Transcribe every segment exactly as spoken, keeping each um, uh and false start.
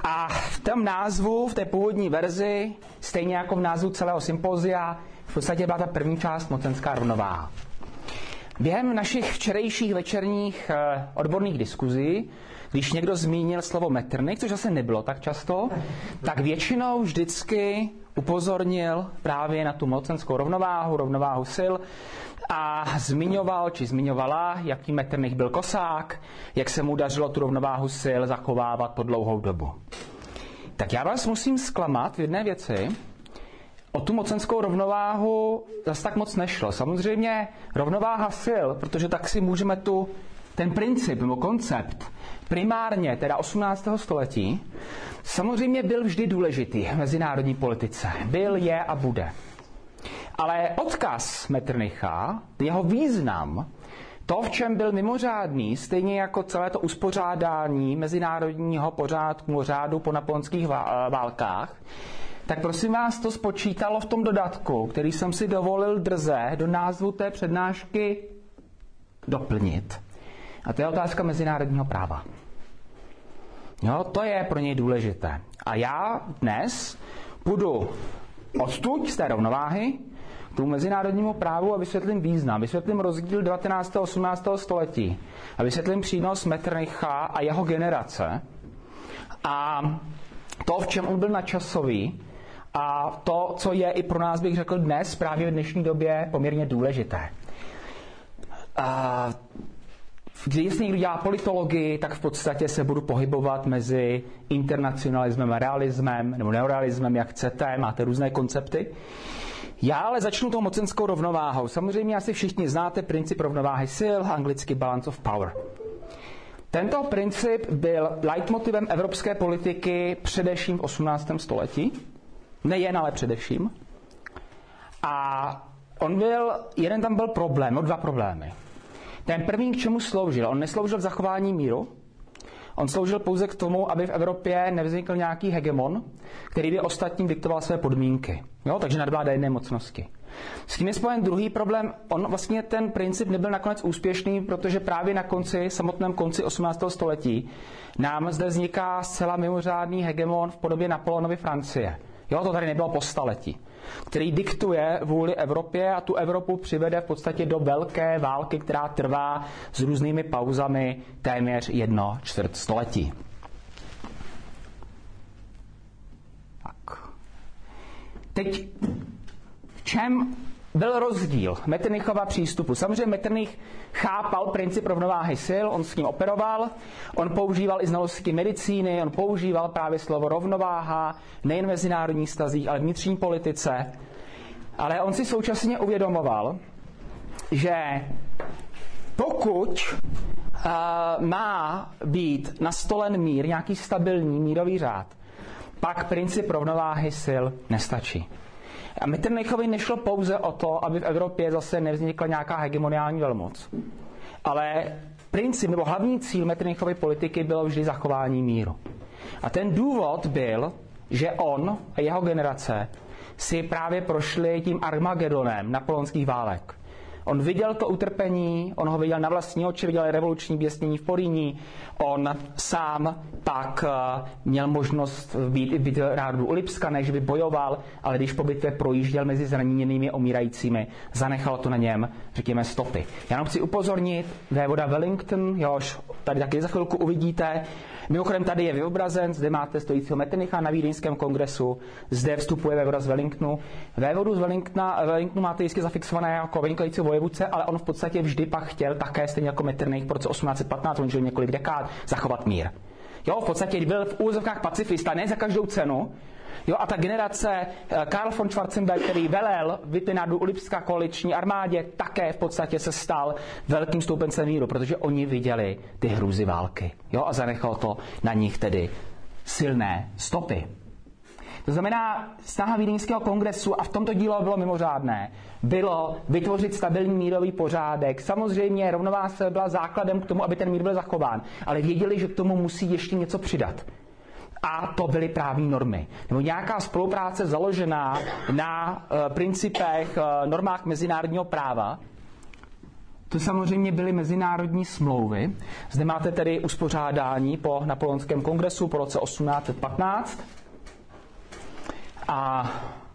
A v tom názvu, v té původní verzi, stejně jako v názvu celého sympozia, v podstatě byla ta první část mocenská rovnováha. Během našich včerejších večerních odborných diskuzí, když někdo zmínil slovo Metternich, což zase nebylo tak často, tak většinou vždycky upozornil právě na tu mocenskou rovnováhu, rovnováhu sil a zmiňoval, či zmiňovala, jaký Metternich byl kosák, jak se mu dařilo tu rovnováhu sil zachovávat po dlouhou dobu. Tak já vás musím zklamat v jedné věci. O tu mocenskou rovnováhu zase tak moc nešlo. Samozřejmě rovnováha sil, protože tak si můžeme tu ten princip nebo koncept primárně, teda osmnáctého století, samozřejmě byl vždy důležitý v mezinárodní politice. Byl, je a bude. Ale odkaz Metternicha, jeho význam, to, v čem byl mimořádný, stejně jako celé to uspořádání mezinárodního pořádku, řádu po napoleonských válkách, tak prosím vás, to spočítalo v tom dodatku, který jsem si dovolil drze do názvu té přednášky doplnit. A to je otázka mezinárodního práva. Jo, to je pro něj důležité. A já dnes půjdu odtud z té rovnováhy k tomu mezinárodnímu právu a vysvětlím význam, vysvětlím rozdíl devatenáctého a osmnáctého století a vysvětlím přínos Metternicha a jeho generace a to, v čem on byl nadčasový a to, co je i pro nás, bych řekl dnes, právě v dnešní době poměrně důležité. A když jestli někdo dělá politologii, tak v podstatě se budu pohybovat mezi internacionalismem a realismem, nebo neorealismem, jak chcete, máte různé koncepty. Já ale začnu tou mocenskou rovnováhou. Samozřejmě asi všichni znáte princip rovnováhy sil, anglicky balance of power. Tento princip byl leitmotivem evropské politiky především v osmnáctém století. Nejen, ale především. A on byl, jeden tam byl problém, no dva problémy. Ten první k čemu sloužil? On nesloužil k zachování míru. On sloužil pouze k tomu, aby v Evropě nevznikl nějaký hegemon, který by ostatním diktoval své podmínky. Jo? Takže nadvláda jedné mocnosti. S tím je spojen druhý problém. On vlastně ten princip nebyl nakonec úspěšný, protože právě na konci, samotném konci osmnáctého století nám zde vzniká zcela mimořádný hegemon v podobě Napoleonovy Francie. Jo, to tady nebylo po staletí, který diktuje vůli Evropě a tu Evropu přivede v podstatě do velké války, která trvá s různými pauzami téměř jedno čtvrt století. Tak. Teď v čem byl rozdíl Metternichova přístupu? Samozřejmě Metternich chápal princip rovnováhy sil, on s ním operoval, on používal i znalosti medicíny, on používal právě slovo rovnováha, nejen v mezinárodních vztazích, ale v vnitřní politice. Ale on si současně uvědomoval, že pokud uh, má být nastolen mír, nějaký stabilní mírový řád, pak princip rovnováhy sil nestačí. A Metternichovi nešlo pouze o to, aby v Evropě zase nevznikla nějaká hegemoniální velmoc. Ale princip nebo hlavní cíl Metternichovy politiky bylo vždy zachování míru. A ten důvod byl, že on a jeho generace si právě prošli tím Armagedonem napoleonských válek. On viděl to utrpení, on ho viděl na vlastní oči, viděl revoluční běsnění v Porýní, on sám pak uh, měl možnost být i v rádu u Lipska, než by bojoval, ale když po bitvě projížděl mezi zraněnými umírajícími, zanechalo to na něm, řekněme, stopy. Já jenom chci upozornit, vévoda Wellington, jož tady taky za chvilku uvidíte, mimochodem tady je vyobrazen, zde máte stojícího Metternicha na Vídeňském kongresu, zde vstupuje vévoda z Wellingtonu. Vévodu z Wellingtona, Wellingtonu máte jistě zafixované jako vynikajícího vojevůdce, ale on v podstatě vždy pak chtěl také, stejně jako Metternich po roce osmnáct set patnáct, on žil několik dekád, zachovat mír. Jo, v podstatě byl v úvozovkách pacifista, ne za každou cenu. Jo, a ta generace Karl von Schwarzenberg, který velel Vytenadu u Lipska koaliční armádě, také v podstatě se stal velkým stoupencem míru, protože oni viděli ty hrůzy války. Jo, a zanechal to na nich tedy silné stopy. To znamená, snaha Vídeňského kongresu, a v tomto dílo bylo mimořádné, bylo vytvořit stabilní mírový pořádek. Samozřejmě rovnováha se byla základem k tomu, aby ten mír byl zachován, ale věděli, že k tomu musí ještě něco přidat. A to byly právní normy. Nebo nějaká spolupráce založená na uh, principech, uh, normách mezinárodního práva, To samozřejmě byly mezinárodní smlouvy. Zde máte tedy uspořádání po Napoleonském kongresu po roce osmnáct set patnáct. A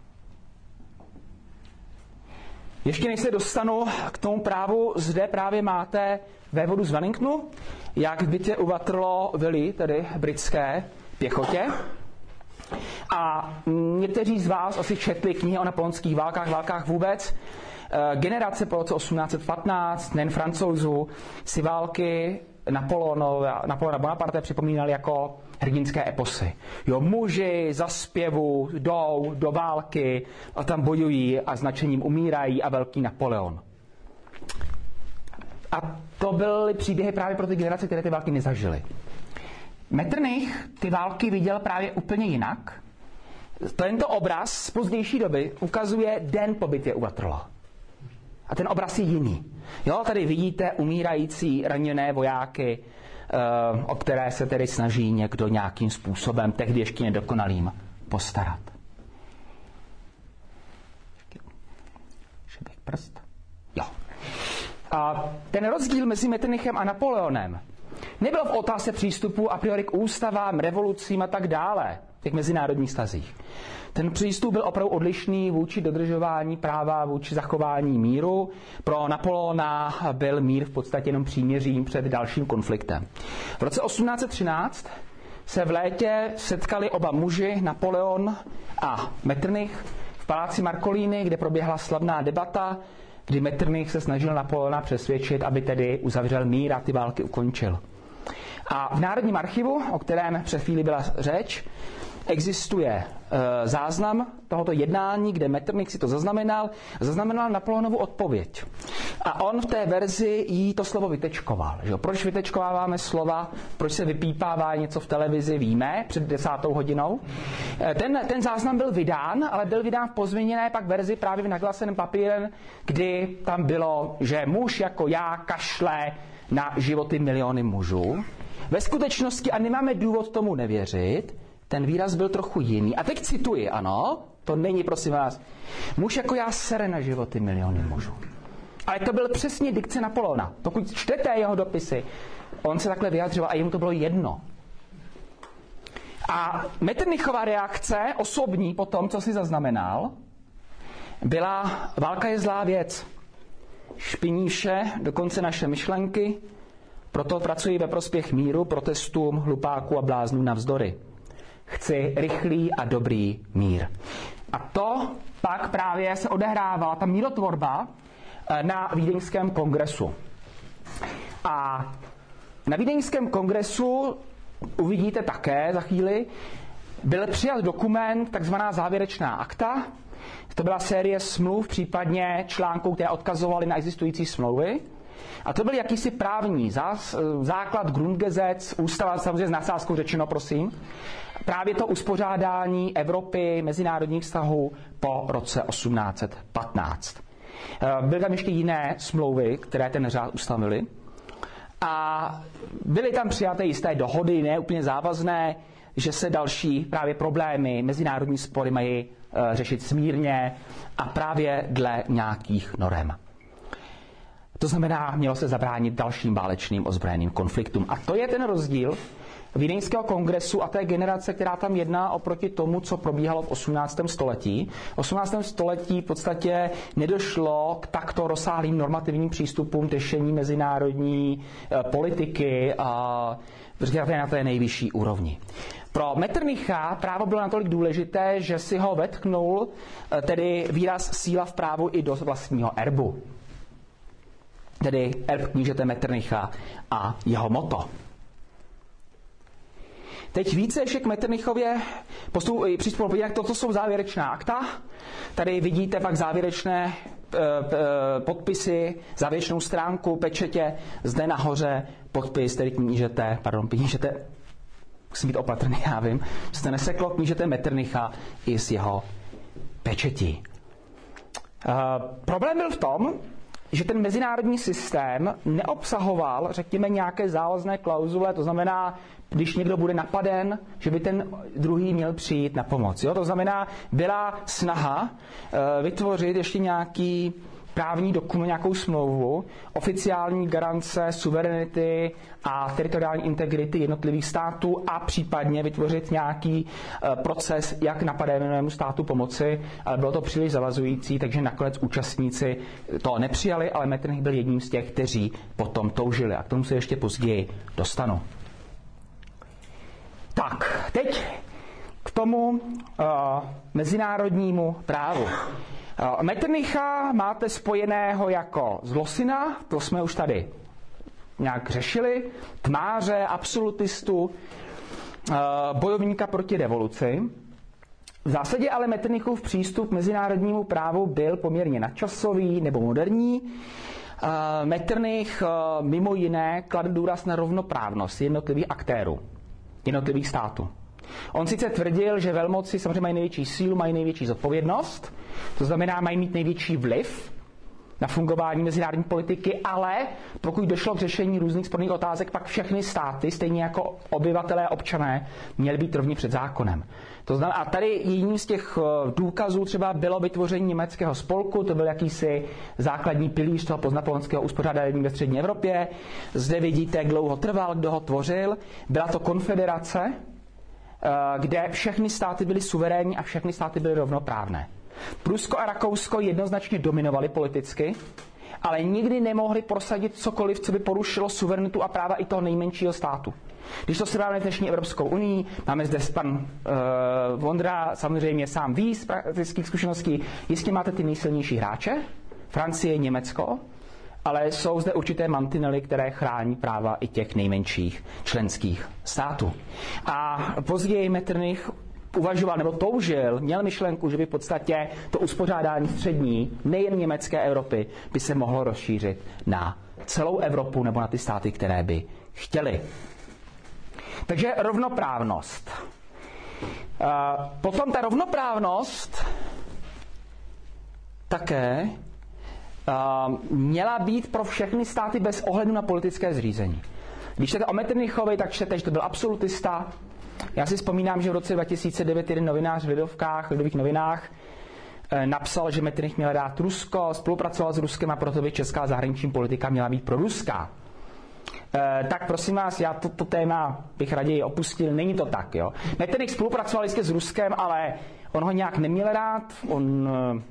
ještě než se dostanu k tomu právu, zde právě máte vévodu z Wellingtonu, jak v bitvě u Waterloo veli, tedy britské pěchotě. A někteří z vás asi četli knihy o napoleonských válkách, válkách vůbec. Generace po roce osmnáct set patnáct, nejen Francouzů, si války Napoleona, Napoleona Bonaparte připomínali jako hrdinské eposy. Jo, muži za zpěvu jdou do války a tam bojují a značením umírají a velký Napoleon. A to byly příběhy právě pro ty generace, které ty války nezažily. Metternich ty války viděl právě úplně jinak. Tento obraz z pozdější doby ukazuje den po bitvě u Waterloo. A ten obraz je jiný. Jo, tady vidíte umírající raněné vojáky, o které se tedy snaží někdo nějakým způsobem, tehdy ještě nedokonalým, postarat. Šebek prst. Jo. A ten rozdíl mezi Metternichem a Napoleonem nebyl v otázce přístupu a priori k ústavám, revolucím a tak dále, v těch mezinárodních stazích. Ten přístup byl opravdu odlišný vůči dodržování práva, vůči zachování míru. Pro Napoleona byl mír v podstatě jenom příměřím před dalším konfliktem. V roce osmnáct set třináct se v létě setkali oba muži, Napoleon a Metternich, v paláci Marcolini, kde proběhla slavná debata, kdy Metternich se snažil Napoleona přesvědčit, aby tedy uzavřel mír a ty války ukončil. A v Národním archivu, o kterém před chvíli byla řeč, existuje e, záznam tohoto jednání, kde Metternich si to zaznamenal, zaznamenal Napoleonovu odpověď. A on v té verzi jí to slovo vytečkoval. Že? Proč vytečkováváme slova, proč se vypípává něco v televizi, víme, před desátou hodinou. E, ten, ten záznam byl vydán, ale byl vydán v pozměněné pak verzi právě naglaseným papírem, kdy tam bylo, že muž jako já kašle na životy miliony mužů. Ve skutečnosti, a nemáme důvod tomu nevěřit, ten výraz byl trochu jiný. A teď cituji, ano, to není, prosím vás, muž jako já sere na životy miliony mužů. Ale to byl přesně dikce Napoleona. Pokud čtete jeho dopisy, on se takhle vyjadřoval a jemu to bylo jedno. A Metternichova reakce, osobní po tom, co si zaznamenal, byla: válka je zlá věc. Špiní vše, dokonce naše myšlenky, proto pracuji ve prospěch míru, protestům, hlupáků a bláznů navzdory. Chci rychlý a dobrý mír. A to pak právě se odehrávala, ta mírotvorba, na Vídeňském kongresu. A na Vídeňském kongresu uvidíte také za chvíli, byl přijat dokument, takzvaná závěrečná akta. To byla série smluv, případně článků, které odkazovaly na existující smlouvy. A to byl jakýsi právní zás, základ, Grundgesetz, ústava, samozřejmě s nadsázkou řečeno, prosím. Právě to uspořádání Evropy, mezinárodních vztahů po roce osmnáct set patnáct. Byly tam ještě jiné smlouvy, které ten řád ustavily. A byly tam přijaté jisté dohody, ne úplně závazné, že se další právě problémy, mezinárodní spory mají řešit smírně a právě dle nějakých norem. To znamená, mělo se zabránit dalším válečným ozbrojeným konfliktům. A to je ten rozdíl Vídeňského kongresu a té generace, která tam jedná oproti tomu, co probíhalo v osmnáctém století. V osmnáctém století v podstatě nedošlo k takto rozsáhlým normativním přístupům řešení mezinárodní e, politiky a na té nejvyšší úrovni. Pro Metternicha právo bylo natolik důležité, že si ho vetknul e, tedy výraz síla v právu i do vlastního erbu. Tedy erb knížete Metternicha a jeho motto. Teď více ještě k Metternichově přístupu, jak toto jsou závěrečná akta. Tady vidíte pak závěrečné e, e, podpisy, závěrečnou stránku, pečetě, zde nahoře podpis, tedy knížete, pardon, knížete, musím být opatrný, já vím, že jste neseklo knížete Metternicha i s jeho pečetí. E, problém byl v tom, že ten mezinárodní systém neobsahoval, řekněme, nějaké závazné klauzule, to znamená, když někdo bude napaden, že by ten druhý měl přijít na pomoc. Jo? To znamená, byla snaha e, vytvořit ještě nějaký právní dokument, nějakou smlouvu, oficiální garance suverenity a teritoriální integrity jednotlivých států a případně vytvořit nějaký uh, proces, jak napadenému státu pomoci, ale bylo to příliš zavazující, takže nakonec účastníci to nepřijali, ale Metternich byl jedním z těch, kteří potom toužili a k tomu se ještě později dostanu. Tak, teď k tomu uh, mezinárodnímu právu. Uh, Metternicha máte spojeného jako zlosina, to jsme už tady nějak řešili, tmáře, absolutistu, uh, bojovníka proti revoluci. V zásadě ale Metternichův přístup k mezinárodnímu právu byl poměrně nadčasový nebo moderní. Uh, Metternich uh, mimo jiné kladl důraz na rovnoprávnost jednotlivých aktérů, jednotlivých států. On sice tvrdil, že velmoci samozřejmě mají největší sílu, mají největší zodpovědnost, to znamená, mají mít největší vliv na fungování mezinárodní politiky, ale pokud došlo k řešení různých sporných otázek, pak všechny státy, stejně jako obyvatelé a občané, měly být rovni před zákonem. To znamená, a tady jedním z těch důkazů třeba bylo vytvoření německého spolku, to byl jakýsi základní pilíř toho postnapoleonského uspořádání ve střední Evropě. Zde vidíte, jak dlouho trval, kdo ho tvořil. Byla to konfederace, kde všechny státy byly suverénní a všechny státy byly rovnoprávné. Prusko a Rakousko jednoznačně dominovaly politicky, ale nikdy nemohli prosadit cokoliv, co by porušilo suverenitu a práva i toho nejmenšího státu. Když to srovnáme s dnešní Evropskou unii, máme zde pan uh, Vondra, samozřejmě sám ví z praktických zkušeností, jistě máte ty nejsilnější hráče, Francie, Německo, ale jsou zde určité mantinely, které chrání práva i těch nejmenších členských států. A později Metternich uvažoval nebo toužil, měl myšlenku, že by v podstatě to uspořádání střední, nejen německé Evropy, by se mohlo rozšířit na celou Evropu nebo na ty státy, které by chtěly. Takže rovnoprávnost. Potom ta rovnoprávnost také měla být pro všechny státy bez ohledu na politické zřízení. Když čtete o Metternichovi, tak čtete, že to byl absolutista. Já si vzpomínám, že v roce dva tisíce devět jeden novinář v Lidovkách, v Lidových novinách napsal, že Metternich měl dát Rusko, spolupracoval s Ruskem a proto by česká zahraniční politika měla být proruská. E, tak prosím vás, já toto to téma bych raději opustil, není to tak. Jo. Metternich spolupracoval jistě s Ruskem, ale on ho nějak neměl rád, on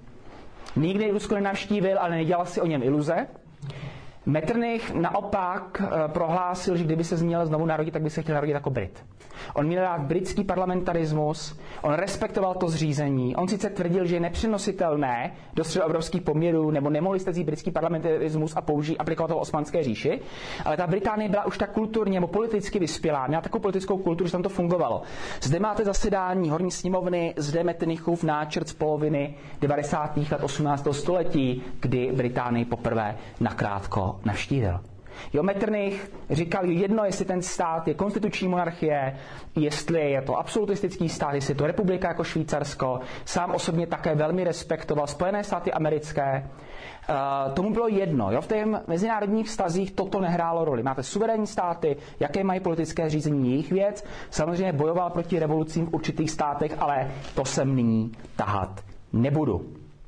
e, nikdy Rusko nenavštívil, ale nedělal si o něm iluze. Metternich naopak e, prohlásil, že kdyby se měl znovu narodit, tak by se chtěl narodit jako Brit. On měl rád britský parlamentarismus, on respektoval to zřízení, on sice tvrdil, že je nepřenositelné do středoevropských poměrů, nebo nemohli jste vzít britský parlamentarismus a použít, aplikovat to v Osmanské říši, ale ta Británie byla už tak kulturně nebo politicky vyspělá, měla takovou politickou kulturu, že tam to fungovalo. Zde máte zasedání horní sněmovny, zde Metternichův náčrt z poloviny devadesátých let osmnáctého století, kdy Británii poprvé nakrátko navštívil. Jo, Metternich říkal jedno, jestli ten stát je konstituční monarchie, jestli je to absolutistický stát, jestli je to republika jako Švýcarsko. Sám osobně také velmi respektoval Spojené státy americké. Uh, tomu bylo jedno. Jo? V těch mezinárodních vztazích toto nehrálo roli. Máte suverénní státy, jaké mají politické řízení, jejich věc. Samozřejmě bojoval proti revolucím v určitých státech, ale to sem nyní tahat nebudu.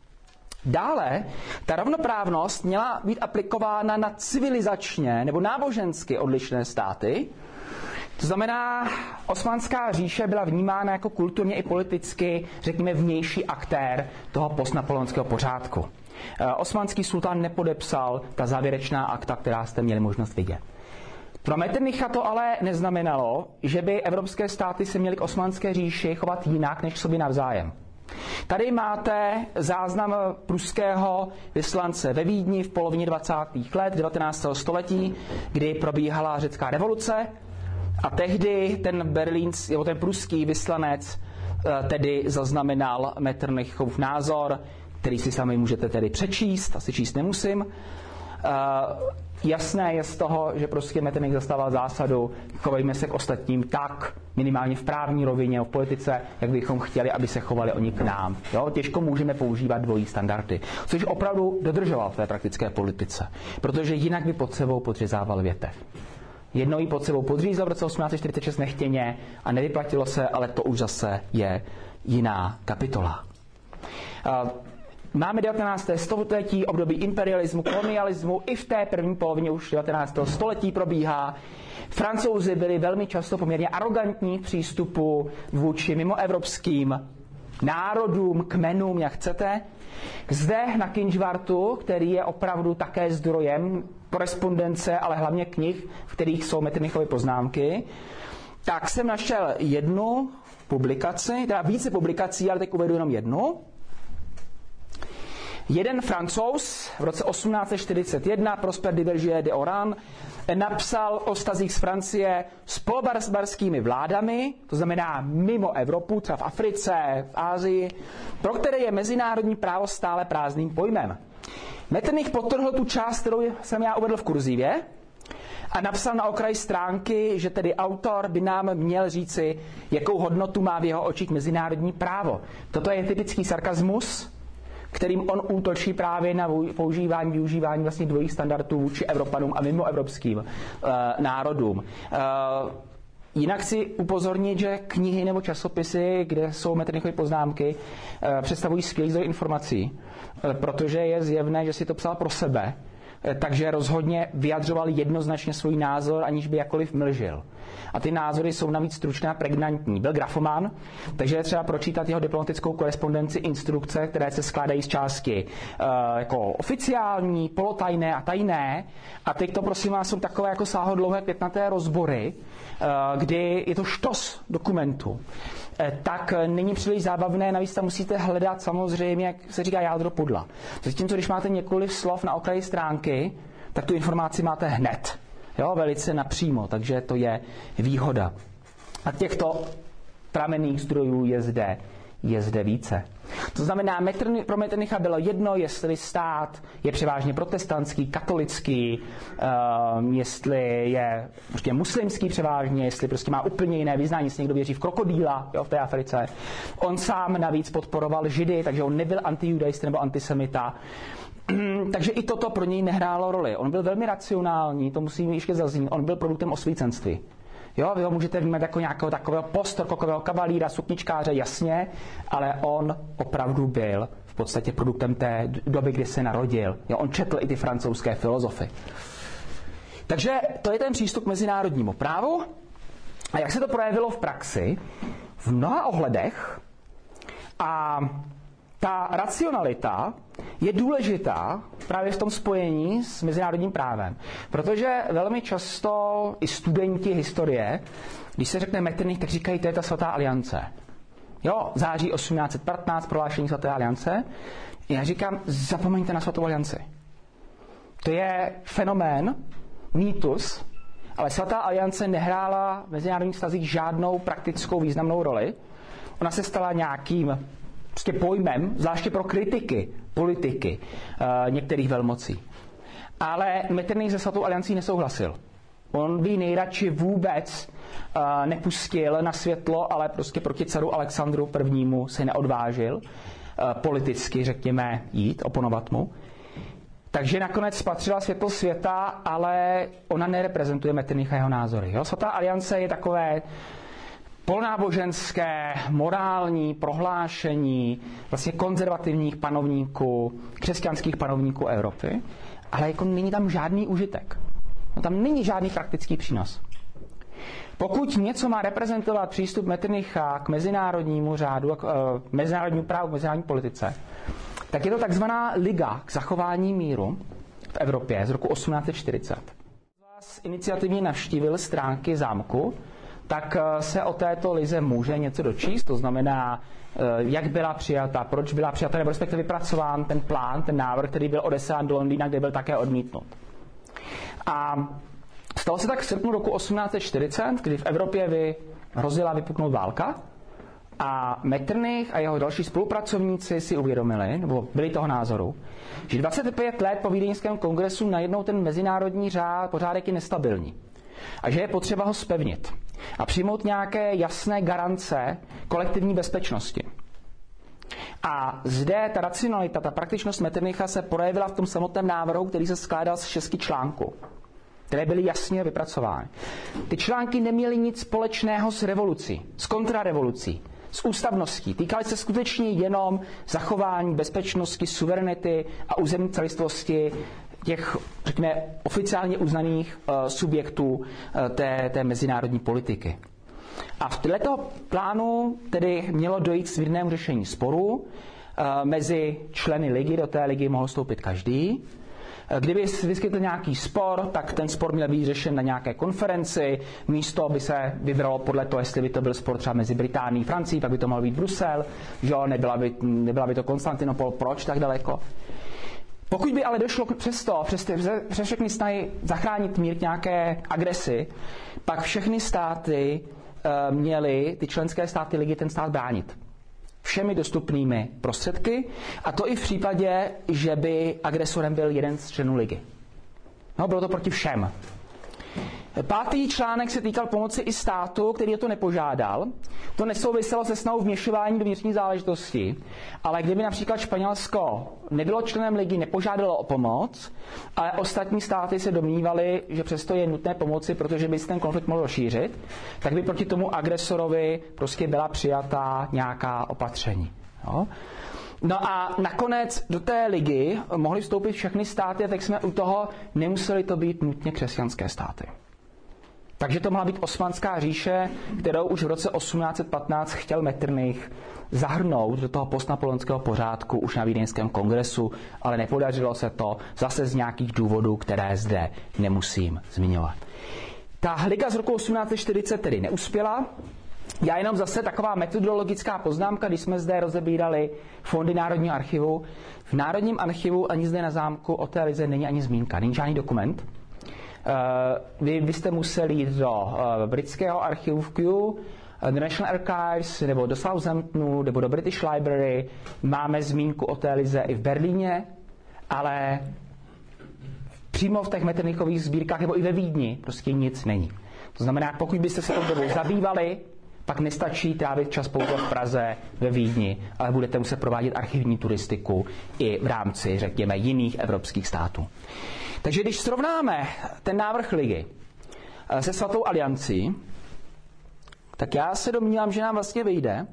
Dále, ta rovnoprávnost měla být aplikována na civilizačně nebo nábožensky odlišné státy. To znamená, Osmanská říše byla vnímána jako kulturně i politicky, řekněme, vnější aktér toho postnapoleonského pořádku. Osmanský sultán nepodepsal ta závěrečná akta, která jste měli možnost vidět. Pro Metternicha to ale neznamenalo, že by evropské státy se měly k Osmanské říši chovat jinak než k sobě navzájem. Tady máte záznam pruského vyslance ve Vídni v polovině dvacátých let devatenáctého století, kdy probíhala řecká revoluce a tehdy ten berlínský, nebo ten pruský vyslanec tedy zaznamenal Metternichův názor, který si sami můžete tedy přečíst, asi číst nemusím. Jasné je z toho, že prostě Metternich zastával zásadu, chovejme se k ostatním tak, minimálně v právní rovině, v politice, jak bychom chtěli, aby se chovali oni k nám. Jo? Těžko můžeme používat dvojí standardy, což opravdu dodržoval v té praktické politice, protože jinak by pod sebou podřezával větev. Jednou ji pod sebou podřízl v roce osmnáct set čtyřicet šest nechtěně a nevyplatilo se, ale to už zase je jiná kapitola. Máme devatenácté století, období imperialismu, kolonialismu, i v té první polovině už devatenáctého století probíhá. Francouzi byli velmi často poměrně arrogantní v přístupu vůči mimoevropským národům, kmenům, jak chcete. Zde na Kynžvartu, který je opravdu také zdrojem korespondence, ale hlavně knih, v kterých jsou Metternichovy poznámky, tak jsem našel jednu publikaci, teda více publikací, ale teď uvedu jenom jednu. Jeden Francouz v roce osmnáct set čtyřicet jedna, Prosper Divergier de Oran, napsal o vztazích z Francie s polobarbarskými vládami, to znamená mimo Evropu, třeba v Africe, v Asii, pro které je mezinárodní právo stále prázdným pojmem. Metternich podtrhl tu část, kterou jsem já uvedl v kurzívě, a napsal na okraji stránky, že tedy autor by nám měl říci, jakou hodnotu má v jeho očích mezinárodní právo. Toto je typický sarkazmus, kterým on útočí právě na používání, využívání vlastně dvojích standardů vůči Evropanům a mimoevropským uh, národům. Uh, jinak chci upozornit, že knihy nebo časopisy, kde jsou Metternichovy poznámky, uh, představují skvělý zdroj informací, uh, protože je zjevné, že si to psal pro sebe, takže rozhodně vyjadřoval jednoznačně svůj názor, aniž by jakkoliv mlžil. A ty názory jsou navíc stručné a pregnantní. Byl grafoman, takže je třeba pročítat jeho diplomatickou korespondenci, instrukce, které se skládají z části uh, jako oficiální, polotajné a tajné. A teď to, prosím vás, jsou takové jako sáhodlouhé pětnaté rozbory, uh, kdy je to štos dokumentů. Tak není příliš zábavné, navíc tam musíte hledat samozřejmě, jak se říká, jádro pudla. Zatímco, když máte několik slov na okraji stránky, tak tu informaci máte hned. Jo, velice napřímo, takže to je výhoda. A těchto pramenných zdrojů je zde, je zde více. To znamená, pro Metternicha bylo jedno, jestli stát je převážně protestantský, katolický, um, jestli je prostě muslimský převážně, jestli prostě má úplně jiné vyznání, jestli někdo věří v krokodýla, jo, v té Africe. On sám navíc podporoval Židy, takže on nebyl antijudajist nebo antisemita. Takže i toto pro něj nehrálo roli. On byl velmi racionální, to musím ještě zaznít, on byl produktem osvícenství. Jo, vy ho můžete vnímat jako nějakého takového postrokokového kavalíra, sukničkáře, jasně, ale on opravdu byl v podstatě produktem té doby, kdy se narodil. Jo, on četl i ty francouzské filozofy. Takže to je ten přístup k mezinárodnímu právu. A jak se to projevilo v praxi? V mnoha ohledech. A ta racionalita je důležitá právě v tom spojení s mezinárodním právem. Protože velmi často i studenti historie, když se řekne Metternich, tak říkají, to je ta svatá aliance. Jo, září osmnáct set patnáct, prohlášení svaté aliance. Já říkám, zapomeňte na svatou alianci. To je fenomén, mýtus, ale svatá aliance nehrála v mezinárodních vztazích žádnou praktickou významnou roli. Ona se stala nějakým prostě pojmem, zvláště pro kritiky, politiky uh, některých velmocí. Ale Metternich se svatou aliancí nesouhlasil. On by nejradši vůbec uh, nepustil na světlo, ale prostě proti caru Alexandru prvnímu se neodvážil uh, politicky, řekněme, jít, oponovat mu. Takže nakonec spatřila světlo světa, ale ona nereprezentuje Metternicha jeho názory. Jo? Svatá aliance je takové polnáboženské, morální prohlášení vlastně konzervativních panovníků, křesťanských panovníků Evropy, ale jako není tam žádný užitek. No, tam není žádný praktický přínos. Pokud něco má reprezentovat přístup Metternicha k mezinárodnímu řádu, k uh, mezinárodnímu právu, k mezinárodní politice, tak je to takzvaná Liga k zachování míru v Evropě z roku osmnáct set čtyřicet. Vás iniciativně navštívil stránky zámku, tak se o této lize může něco dočíst, to znamená, jak byla přijata, proč byla přijata, nebo respektive vypracován ten plán, ten návrh, který byl odeslán do Londýna, kde byl také odmítnut. A stalo se tak v srpnu roku osmnáct set čtyřicet, kdy v Evropě vy hrozila vypuknout válka a Metternich a jeho další spolupracovníci si uvědomili, nebo byli toho názoru, že dvacet pět let po Vídeňském kongresu najednou ten mezinárodní řád, pořádek je nestabilní a že je potřeba ho zpevnit a přijmout nějaké jasné garance kolektivní bezpečnosti. A zde ta racionalita, ta praktičnost Metternicha se projevila v tom samotném návrhu, který se skládal z šesti článků, které byly jasně vypracovány. Ty články neměly nic společného s revolucí, s kontrarevolucí, s ústavností. Týkaly se skutečně jenom zachování bezpečnosti, suverenity a územní celistvosti těch, řekněme, oficiálně uznaných uh, subjektů uh, té, té mezinárodní politiky. A v této plánu tedy mělo dojít k mírnému řešení sporu uh, mezi členy ligy, do té ligy mohl vstoupit každý. Kdyby vyskytl nějaký spor, tak ten spor měl být řešen na nějaké konferenci, místo by se vybralo podle toho, jestli by to byl spor třeba mezi Británií a Francií, pak by to mohl být Brusel, že jo, nebyla by, nebyla by to Konstantinopol, proč tak daleko. Pokud by ale došlo přesto, přes, přes všechny snahy zachránit mír k nějaké agresi, pak všechny státy e, měly, ty členské státy ligy, ten stát bránit všemi dostupnými prostředky, a to i v případě, že by agresorem byl jeden z členů ligy. No, bylo to proti všem. Pátý článek se týkal pomoci i státu, který o to nepožádal. To nesouviselo se snahou vměšování do vnitřní záležitosti, ale kdyby například Španělsko nebylo členem ligy, nepožádalo o pomoc, ale ostatní státy se domnívaly, že přesto je nutné pomoci, protože by se ten konflikt mohl rozšířit, tak by proti tomu agresorovi prostě byla přijatá nějaká opatření. Jo? No a nakonec do té ligy mohly vstoupit všechny státy, a tak jsme u toho, nemuseli to být nutně křesťanské státy. Takže to mohla být Osmanská říše, kterou už v roce osmnáct set patnáct chtěl Metternich zahrnout do toho postnapoleonského pořádku už na Vídeňském kongresu, ale nepodařilo se to zase z nějakých důvodů, které zde nemusím zmiňovat. Ta liga z roku osmnáct set čtyřicet tedy neuspěla. Já jenom zase taková metodologická poznámka, když jsme zde rozebírali fondy Národního archivu. V Národním archivu ani zde na zámku o té lize není ani zmínka, není žádný dokument. Vy byste museli jít do britského archivu v Kew, do National Archives, nebo do Southamptonu, nebo do British Library. Máme zmínku o té lize i v Berlíně, ale přímo v těch Metternichových sbírkách nebo i ve Vídni prostě nic není. To znamená, pokud byste se tou dobou zabývali, pak nestačí trávit čas pouze v Praze, ve Vídni, ale budete muset provádět archivní turistiku i v rámci, řekněme, jiných evropských států. Takže když srovnáme ten návrh ligy se Svatou aliancí, tak já se domnívám, že nám vlastně vyjde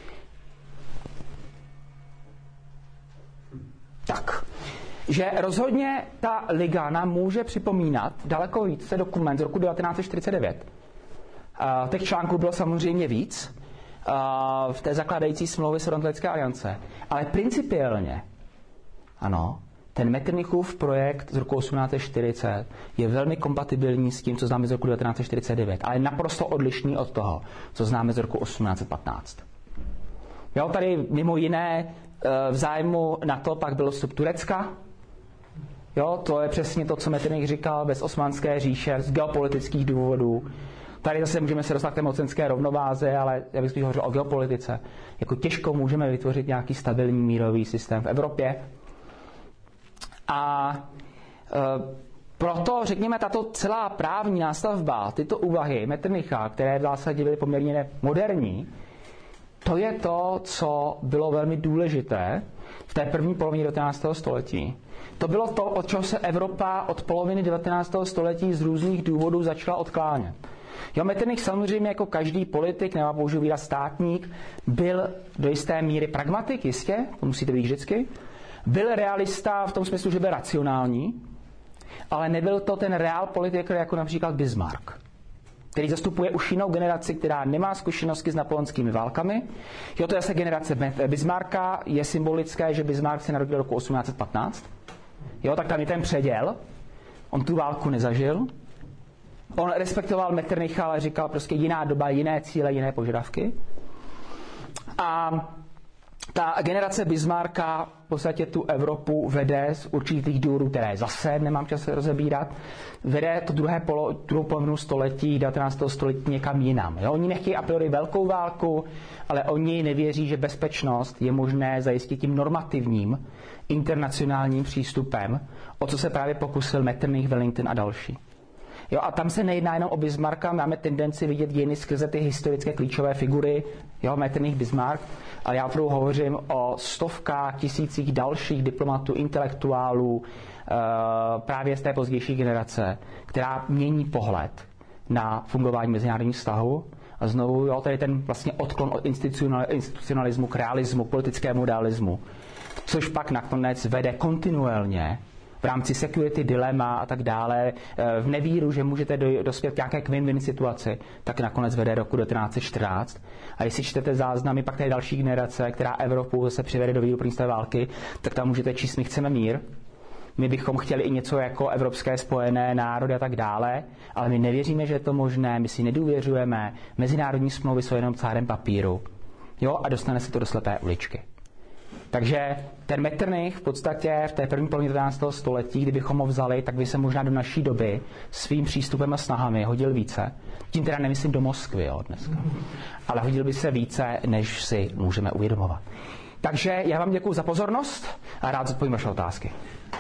tak, že rozhodně ta liga nám může připomínat daleko více dokument z roku devatenáct set čtyřicet devět. Uh, těch článků bylo samozřejmě víc uh, v té zakládající smlouvy Severoatlantické aliance, ale principiálně, ano, ten Metternichův projekt z roku osmnáct set čtyřicet je velmi kompatibilní s tím, co známe z roku devatenáct set čtyřicet devět, ale naprosto odlišný od toho, co známe z roku osmnáct set patnáct. Jo, tady mimo jiné uh, v zájmu na to pak byl vstup Turecka. Jo, to je přesně to, co Metternich říkal, bez Osmanské říše, z geopolitických důvodů. Tady zase můžeme se dostat k té mocenské rovnováze, ale já bych spíš hovořil o geopolitice. Jako těžko můžeme vytvořit nějaký stabilní mírový systém v Evropě. A e, proto, řekněme, tato celá právní nástavba, tyto úvahy Metternicha, které v zásadě byly poměrně moderní, to je to, co bylo velmi důležité v té první polovině devatenáctého století. To bylo to, od čeho se Evropa od poloviny devatenáctého století z různých důvodů začala odklánět. Jo, Metternich samozřejmě jako každý politik, nebo použiju výraz státník, byl do jisté míry pragmatik, jistě, to musíte být vždycky. Byl realista v tom smyslu, že byl racionální, ale nebyl to ten real politik, jako například Bismarck, který zastupuje už jinou generaci, která nemá zkušenosti s napoleonskými válkami. Jo, to je zase generace Bismarcka, je symbolické, že Bismarck se narodil roku osmnáct set patnáct. Jo, tak tam je ten předěl. On tu válku nezažil. On respektoval Metternicha, ale říkal prostě jiná doba, jiné cíle, jiné požadavky. A ta generace Bismarcka v podstatě tu Evropu vede z určitých důvodů, které zase nemám čas rozebírat, vede to druhé polo, druhou polovinu století, devatenáctého století někam jinam. Jo? Oni nechtějí a priori velkou válku, ale oni nevěří, že bezpečnost je možné zajistit tím normativním internacionálním přístupem, o co se právě pokusil Metternich, Wellington a další. Jo, a tam se nejedná jenom o Bismarcka, máme tendenci vidět dějiny skrze ty historické klíčové figury, jo, Metternich, Bismarck, ale já opravdu hovořím o stovkách, tisících dalších diplomatů, intelektuálů, e, právě z té pozdější generace, která mění pohled na fungování mezinárodních vztahů A znovu, jo, tady ten vlastně odklon od institucionalismu k realismu, k politickému realismu, což pak nakonec vede kontinuálně v rámci security dilema a tak dále, v nevíru, že můžete dospět k nějaké win-win situaci, tak nakonec vede roku devatenáct set čtrnáct. A jestli čtete záznamy, pak tady další generace, která Evropu zase přivede do víru první světové války, tak tam můžete číst, my chceme mír. My bychom chtěli i něco jako evropské spojené národy a tak dále, ale my nevěříme, že je to možné, my si nedůvěřujeme, mezinárodní smlouvy jsou jenom cárem papíru. Jo, a dostane se to do slepé uličky. Takže ten Metternich v podstatě v té první polovině devatenáctého století, kdybychom ho vzali, tak by se možná do naší doby svým přístupem a snahami hodil více. Tím teda nemyslím do Moskvy, jo, dneska. Ale hodil by se více, než si můžeme uvědomovat. Takže já vám děkuji za pozornost a rád zodpovím vaše otázky.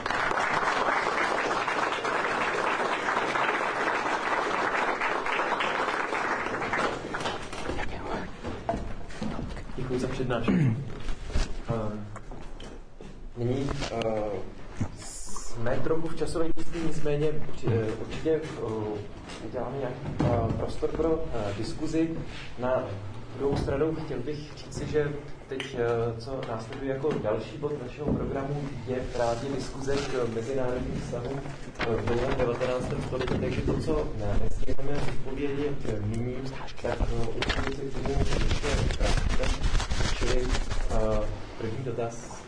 Děkuji za přednášku. Uh, nyní uh, jsme trochu v časové tísni, nicméně uh, určitě uh, uděláme nějaký uh, prostor pro uh, diskuzi. Na druhou stranu chtěl bych říci, že teď, uh, co následuje jako další bod našeho programu, je právě diskuze k mezinárodním vztahům v dlouhém devatenáctém století, takže to, co nestihneme odpovědět nyní, tak uh, určitě se k tomu ještě vrátíme. Čili uh, první dotaz.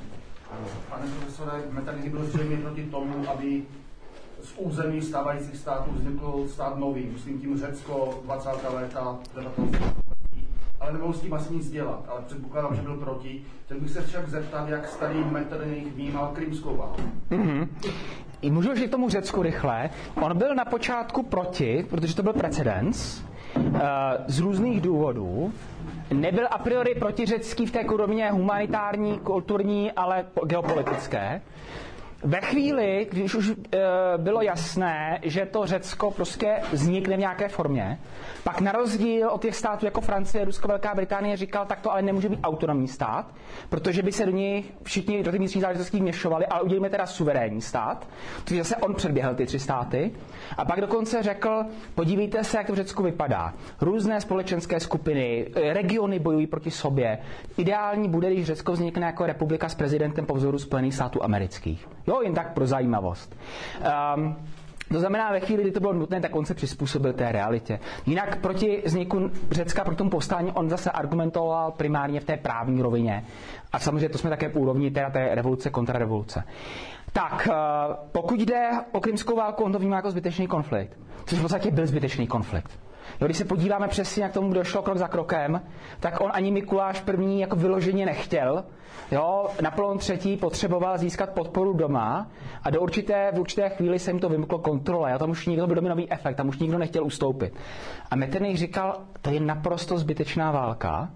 Pane profesore, Metternich byl zřejmě proti tomu, aby z území stávajících států vznikl stát nový, myslím tím Řecko, dvacátá léta, devatenáctého století, ale nemohl s tím asi nic dělat, ale předpokládám, že byl proti. Chtěl bych se však zeptat, jak starý Metternich vnímal krymskou válku. Mm-hmm. I můžu říct k tomu Řecku rychle. On byl na počátku proti, protože to byl precedens, uh, z různých důvodů. Nebyl a priori protiřecký v té rovině humanitární, kulturní, ale geopolitické. Ve chvíli, když už e, bylo jasné, že to Řecko prostě vznikne v nějaké formě, pak na rozdíl od těch států jako Francie, Rusko, Velká Británie říkal, tak to ale nemůže být autonomní stát, protože by se do něj všichni do těch vnitřních záležitostí vměšovali, ale udělíme teda suverénní stát. Takže zase on předběhl ty tři státy. A pak dokonce řekl, podívejte se, jak to v Řecku vypadá. Různé společenské skupiny, regiony bojují proti sobě. Ideální bude, když Řecko vznikne jako republika s prezidentem po vzoru Spojených států amerických. Jo, jen tak pro zajímavost. Um, to znamená, ve chvíli, kdy to bylo nutné, tak on se přizpůsobil té realitě. Jinak proti vzniku Řecka, proti tomu povstání, on zase argumentoval primárně v té právní rovině. A samozřejmě to jsme také v úrovni té, té revoluce, kontrarevoluce. Tak, uh, pokud jde o krymskou válku, on to vnímá jako zbytečný konflikt. Což v podstatě byl zbytečný konflikt. Jo, když se podíváme přesně, jak tomu došlo krok za krokem, tak on ani Mikuláš první jako vyloženě nechtěl. Jo, Napoleon třetí potřeboval získat podporu doma a do určité, v určité chvíli se jim to vymklo kontrole. Jo, tam už nikdo byl dominový efekt, tam už nikdo nechtěl ustoupit. A Metternich říkal, to je naprosto zbytečná válka,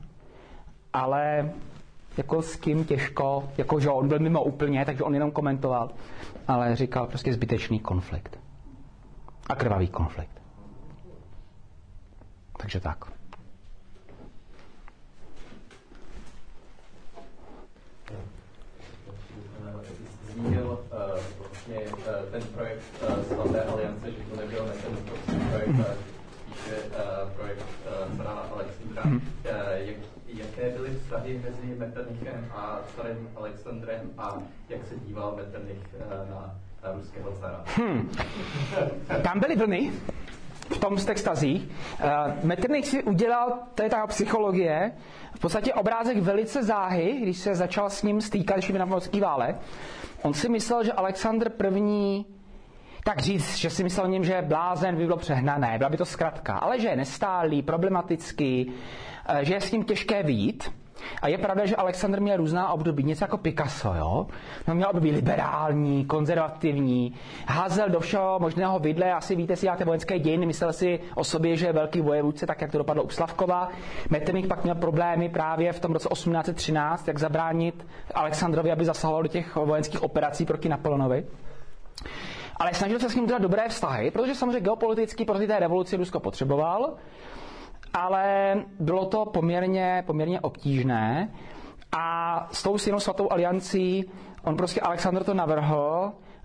ale jako s kým těžko, jako že on byl mimo úplně, takže on jenom komentoval, ale říkal prostě zbytečný konflikt. A krvavý konflikt. Takže tak. Zmínil uh, vlastně uh, ten projekt uh, Svaté aliance, že to nebyl ten projekt, uh, spíše uh, projekt uh, Cara Alexandra. Mm. Uh, jak, jaké byly vztahy mezi Metternichem a carem Alexandrem a jak se díval Metternich uh, na, na ruského cara? Hmm. Tam byly vlny. V tom z textazích. Uh, Metternich si udělal, to je ta psychologie, v podstatě obrázek velice záhy, když se začal s ním stýkat, když byl na napoleonský válek. On si myslel, že Alexandr první, tak říct, že si myslel o něm, že je blázen, by bylo přehnané, byla by to zkratka, ale že je nestálý, problematický, uh, že je s ním těžké vyjít. A je pravda, že Alexandr měl různá období, něco jako Picasso, jo? No, měl období liberální, konzervativní, házel do všeho možného vidle, asi víte si, jaké vojenské dějiny, myslel si o sobě, že je velký vojevůdce, tak jak to dopadlo u Slavkova. Metternich pak měl problémy právě v tom roce osmnáct set třináct, jak zabránit Alexandrovi, aby zasahoval do těch vojenských operací proti Napoleonovi. Ale snažil se s ním udělat dobré vztahy, protože samozřejmě geopoliticky proti té revoluci Rusko potřeboval, ale bylo to poměrně, poměrně obtížné a s tou silnou svatou aliancí on prostě Alexandr to navrhl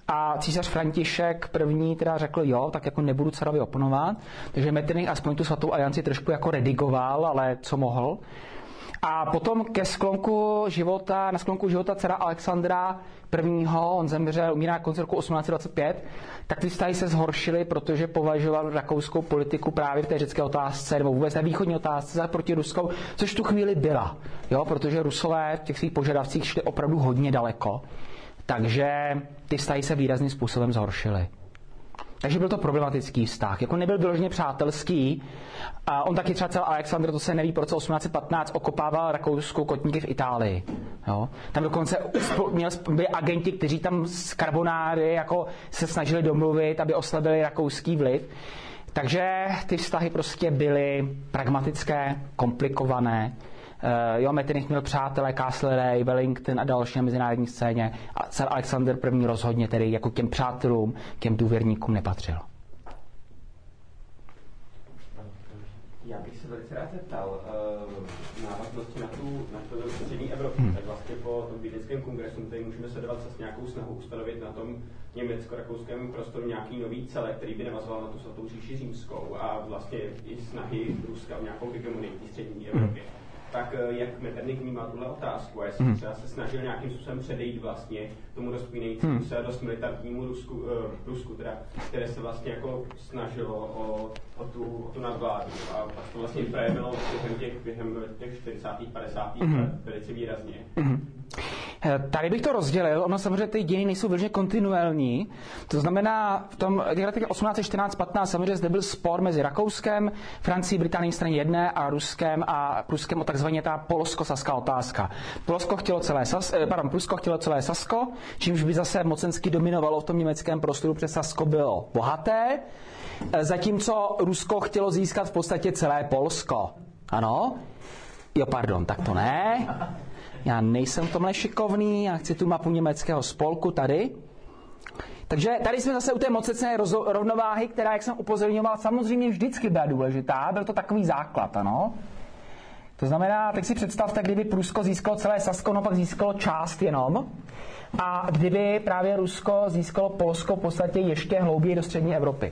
a císař František první teda řekl jo, tak jako nebudu carovi oponovat, takže Metternich aspoň tu svatou alianci trošku jako redigoval, ale co mohl. A potom ke sklonku života, na sklonku života dcera Alexandra prvního, on zemřel, umírá na konci roku osmnáct set dvacet pět, tak ty vztahy se zhoršily, protože považoval rakouskou politiku právě v té řecké otázce, nebo vůbec té východní otázce za protiruskou, což v tu chvíli byla, jo, protože Rusové v těch svých požadavcích šli opravdu hodně daleko, takže ty vztahy se výrazným způsobem zhoršily. Takže byl to problematický vztah. Jako nebyl vyloženě přátelský. A on taky třeba celý Alexandr, to se neví, po roce osmnáct set patnáct okopával rakouskou kotníky v Itálii. Jo? Tam dokonce měl, byli agenti, kteří tam z Carbonáry jako se snažili domluvit, aby oslabili rakouský vliv. Takže ty vztahy prostě byly pragmatické, komplikované. Uh, jo, Metternich měl přátelé, Castlereagh, Wellington a další na mezinárodní scéně a cár Alexander první rozhodně tedy jako k těm přátelům, k těm důvěrníkům nepatřil. Já bych se velice rád zeptal uh, návaznosti na tu, na tu střední Evropu, hmm. tak vlastně po tom Vídeňském kongresu tady můžeme sledovat se s nějakou snahou ustanovit na tom německo-rakouském prostoru nějaký nový celek, který by navazoval na tu svatou říši římskou a vlastně i snahy Ruska o nějakou hegemonii v střední Evropě. Hmm. Tak jak Metternich vnímá tuhle otázku a jestli hmm. třeba se snažil nějakým způsobem předejít vlastně tomu rozpínajícímu hmm. se dost militantnímu Rusku, uh, Rusku, teda, které se vlastně jako snažilo o, o, tu, o tu nadvládu a to vlastně projevilo během těch, během těch čtyřicátých padesátých hmm. let velice výrazně. Hmm. Tady bych to rozdělil, ono samozřejmě ty dějiny nejsou vyloženě kontinuální, to znamená v tom těch letech osmnáct set čtrnáct patnáct samozřejmě zde byl spor mezi Rakouskem, Francií, Británií straně jedné a Ruskem a Pruskem o takzvaně ta polsko-saská otázka. Polsko chtělo celé Sas, pardon, Prusko chtělo celé Sasko, čímž by zase mocensky dominovalo v tom německém prostoru, protože Sasko bylo bohaté, zatímco Rusko chtělo získat v podstatě celé Polsko. Ano? Jo, pardon, tak to ne. Já nejsem v tomhle šikovný, já chci tu mapu německého spolku tady. Takže tady jsme zase u té mocenské rovnováhy, která, jak jsem upozorňoval, samozřejmě vždycky byla důležitá. Byl to takový základ, ano. To znamená, teď si představte, kdyby Prusko získalo celé Sasko, no pak získalo část jenom. A kdyby právě Rusko získalo Polsko v podstatě ještě hlouběji do střední Evropy.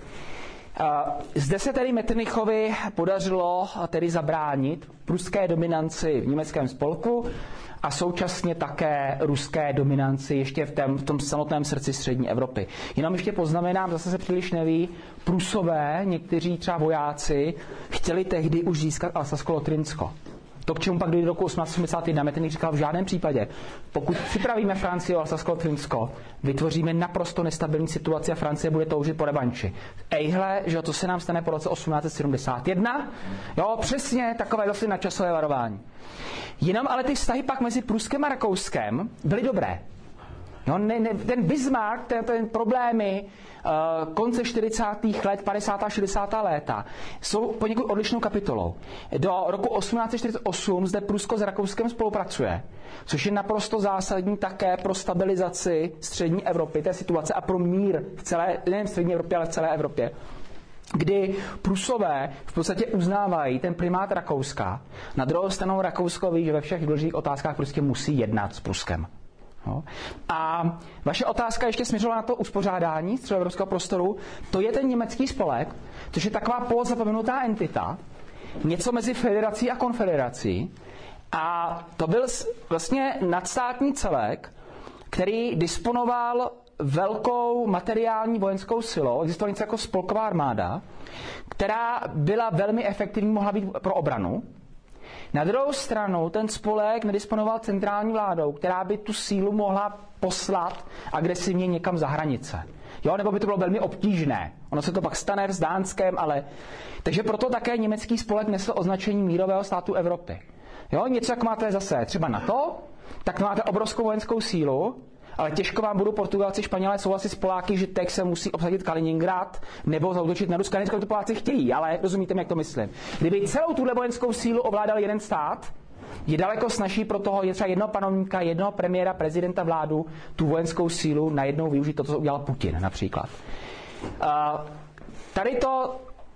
Zde se tedy Metternichovi podařilo tedy zabránit pruské dominanci v německém spolku a současně také ruské dominanci ještě v, tém, v tom samotném srdci střední Evropy. Jenom ještě poznamenám, zase se příliš neví, Prusové, někteří třeba vojáci, chtěli tehdy už získat Alsasko-Lotrinsko. To, k čemu pak do roku osmnáct set osmdesát jedna Metternich říkal v žádném případě. Pokud připravíme Francii o Alsasko-Lotrinsko, vytvoříme naprosto nestabilní situaci a Francie bude toužit po revanši. Ejhle, že to se nám stane po roce osmnáct set sedmdesát jedna. Jo, přesně takové dosti nadčasové varování. Jenom ale ty vztahy pak mezi Pruskem a Rakouskem byly dobré. No, ne, ne, ten Bismarck, ten, ten problémy uh, konce čtyřicátých let, padesátá šedesátá léta jsou poněkud odlišnou kapitolou. Do roku osmnáct set čtyřicet osm zde Prusko s Rakouskem spolupracuje, což je naprosto zásadní také pro stabilizaci střední Evropy, té situace a pro mír v celé, nejen v střední Evropě, ale v celé Evropě, kdy Prusové v podstatě uznávají ten primát Rakouska. Na druhou stranu Rakousko ví, že ve všech důležitých otázkách prostě musí jednat s Pruskem. No. A vaše otázka ještě směřovala na to uspořádání středoevropského prostoru. To je ten německý spolek, což je taková polozapomenutá entita, něco mezi federací a konfederací. A to byl vlastně nadstátní celek, který disponoval velkou materiální vojenskou silou, existovala něco jako spolková armáda, která byla velmi efektivní, mohla být pro obranu. Na druhou stranu ten spolek nedisponoval centrální vládou, která by tu sílu mohla poslat agresivně někam za hranice. Jo, nebo by to bylo velmi obtížné. Ono se to pak stane s Dánskem, ale... Takže proto také německý spolek nesl označení mírového státu Evropy. Jo, něco jak máte zase třeba NATO, tak máte obrovskou vojenskou sílu, ale těžko vám budou Portugalci, Španělé souhlasit s Poláky, že teď se musí obsadit Kaliningrad nebo zaútočit na Rusko. Dneska to Poláci chtějí, ale rozumíte mi, jak to myslím. Kdyby celou tuhle vojenskou sílu ovládal jeden stát, je daleko snažší pro toho, je třeba jednoho panovníka, jednoho premiéra, prezidenta, vládu, tu vojenskou sílu najednou využít to, co udělal Putin například. Uh, tady to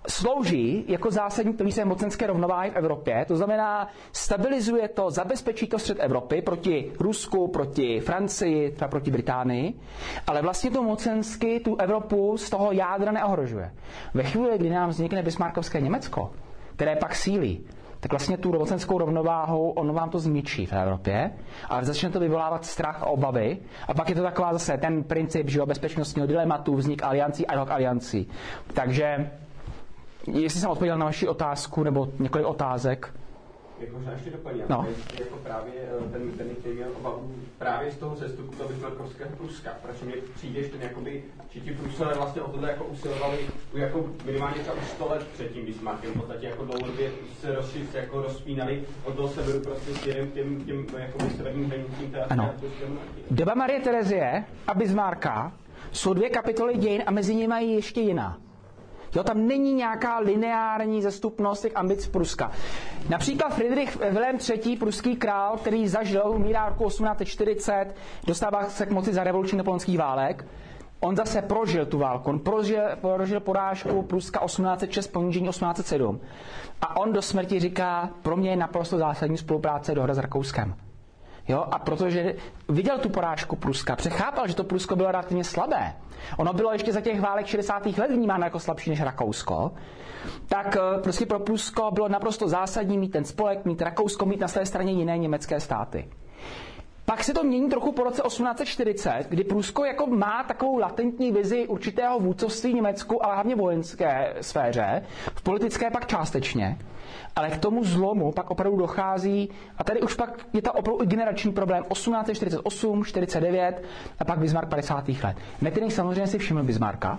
slouží jako zásadní pilíř mocenské rovnováhy v Evropě, to znamená, stabilizuje to, zabezpečí to střed Evropy proti Rusku, proti Francii, třeba proti Británii, ale vlastně to mocensky tu Evropu z toho jádra neohrožuje. Ve chvíli, kdy nám vznikne bismarckovské Německo, které pak sílí, tak vlastně tu mocenskou rovnováhu ono vám to zničí v Evropě, ale začne to vyvolávat strach a obavy a pak je to taková zase ten princip, že bezpečnostního dilematu, vznik aliancí, ad hoc aliancí. Takže jestli jsem odpověděl na vaši otázku nebo několik otázek. Jak možná ještě doplním, no. jako právě ten, ten který měl obavu právě z toho sestupu toho bismarckovského Pruska, protože mi přijde, že ten jakoby, že ti Prusové vlastně o tohle jako usilovali jako minimálně třeba už sto let před tím Bismarckem, v podstatě jako dlouhodobě se rozšířili, jako rozpínali od toho severu prostě směrem k těm, těm jakoby severním hranicím té monarchie. Doba Marie Terezie a Bismarcka jsou dvě kapitoly dějin a mezi nimi je ještě jiná. Jo, tam není nějaká lineární zastupnost těch ambic Pruska. Například Friedrich Wilhelm třetí, pruský král, který zažil, umírá roku osmnáct set čtyřicet, dostává se k moci za revoluční napoleonských válek. On zase prožil tu válku, on prožil, prožil porážku Pruska osmnáct set šest, ponížení osmnáct set sedm. A on do smrti říká, pro mě je naprosto zásadní spolupráce dohoda s Rakouskem. Jo, a protože viděl tu porážku Pruska, přechápal, že to Prusko bylo relativně slabé. Ono bylo ještě za těch válek šedesátých let vnímáno jako slabší než Rakousko. Tak prostě pro Prusko bylo naprosto zásadní mít ten spolek, mít Rakousko, mít na své straně jiné německé státy. Pak se to mění trochu po roce osmnáct set čtyřicet, kdy Prusko jako má takovou latentní vizi určitého vůdcovství Německu, ale hlavně vojenské sféře, v politické pak částečně. Ale k tomu zlomu pak opravdu dochází, a tady už pak je to opravdu generační problém, osmnáct set čtyřicet osm, čtyřicet devět a pak Bismarck padesátých let. Metternich samozřejmě si všiml Bismarcka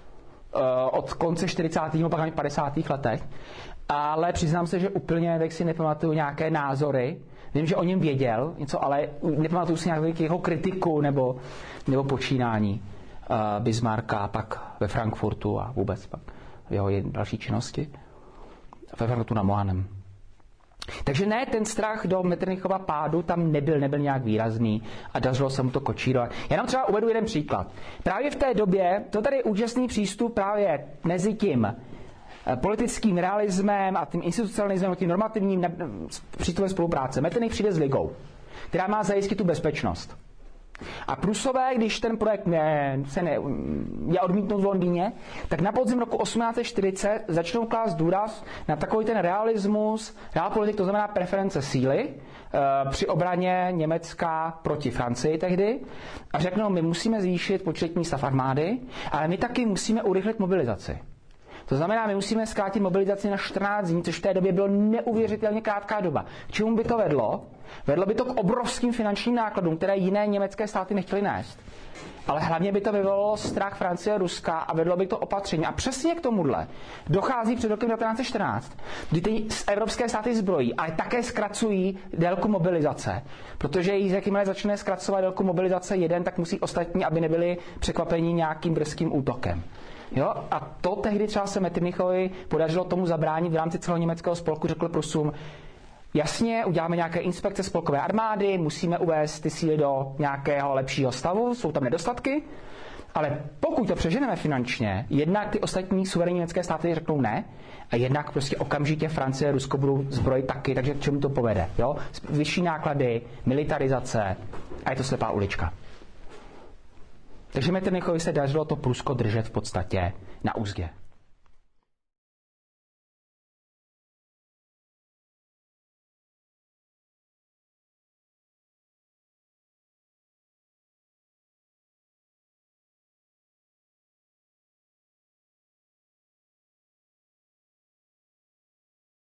od konce čtyřicátých pak ani padesátých letech, ale přiznám se, že úplně tak si nepamatuju nějaké názory. Vím, že o něm věděl něco, ale nepamatuju si nějakou jeho kritiku nebo, nebo počínání uh, Bismarcka pak ve Frankfurtu a vůbec pak v jeho další činnosti ve Frankfurtu na Mohanem. Takže ne, ten strach do Metternichova pádu tam nebyl, nebyl nějak výrazný a dařilo se mu to kočírovat. Já nám třeba uvedu jeden příklad. Právě v té době, to tady je úžasný přístup právě mezi tím politickým realismem a tím institucionalismem, tím normativním přístupem spolupráce. Metternich přijde s ligou, která má zajistit tu bezpečnost. A Prusové, když ten projekt ne, se ne, je odmítnut v Londýně, tak na podzim roku osmnáct set čtyřicet začnou klást důraz na takový ten realismus, realpolitik, to znamená preference síly, e, při obraně Německa proti Francii tehdy. A řeknou, my musíme zvýšit početní stav armády, ale my taky musíme urychlit mobilizaci. To znamená, my musíme zkrátit mobilizaci na čtrnáct dní, což v té době bylo neuvěřitelně krátká doba. K čemu by to vedlo? Vedlo by to k obrovským finančním nákladům, které jiné německé státy nechtěly nést. Ale hlavně by to vyvolalo strach Francie a Ruska a vedlo by to opatření. A přesně k tomuhle dochází před rokem devatenáct set čtrnáct, kdy ty evropské státy zbrojí, ale také zkracují délku mobilizace. Protože jakmile začne zkracovat délku mobilizace jeden, tak musí ostatní, aby nebyli překvapeni nějakým brzkým útokem. Jo? A to tehdy třeba se Metternichovi podařilo tomu zabránit v rámci celého německého spolku, řekl Prusům, jasně, uděláme nějaké inspekce spolkové armády, musíme uvést ty síly do nějakého lepšího stavu, jsou tam nedostatky, ale pokud to přeženeme finančně, jednak ty ostatní suverénní německé státy řeknou ne, a jednak prostě okamžitě Francie a Rusko budou zbrojit taky, takže k čemu to povede? Jo? Vyšší náklady, militarizace a je to slepá ulička. Takže Metternichovi se dařilo to Prusko držet v podstatě na úzdě.